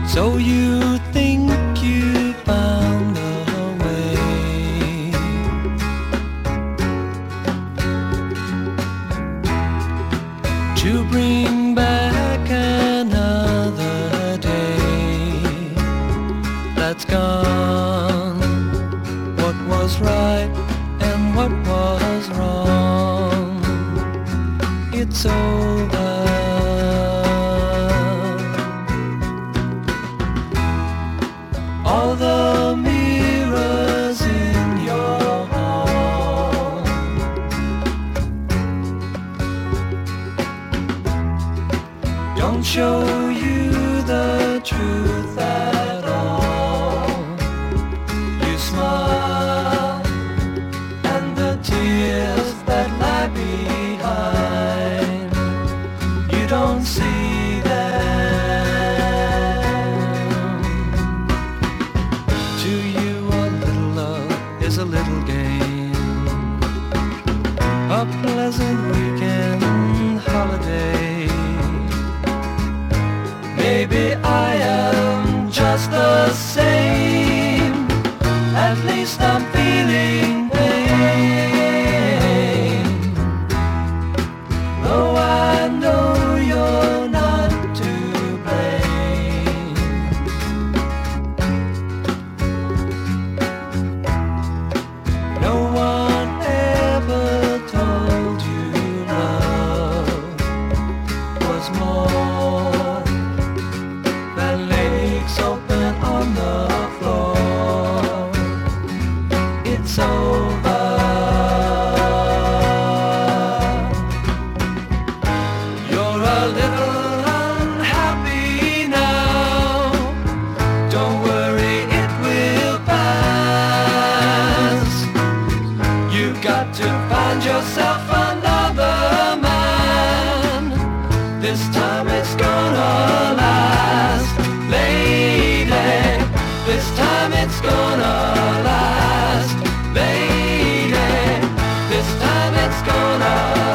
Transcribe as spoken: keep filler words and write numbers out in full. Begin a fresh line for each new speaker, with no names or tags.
So you think you found a way to bring back another day that's gone. What was right and what was wrong, it's over. All the mirrors in your hall don't show you the truth at all. You smile, and the tears that lie behind, you don't see them. To you a little love is a little game, a pleasant weekend holiday. Maybe I am just the same, at least I'm feeling pain, though I know you're not to blame. No one ever told you love was more than legs open on the floor. It's over. You're a little unhappy now. Don't worry, it will pass. You've got to find yourself another man. This time it's gonna last, lady. This time it's gonna last, lady. This time it's gonna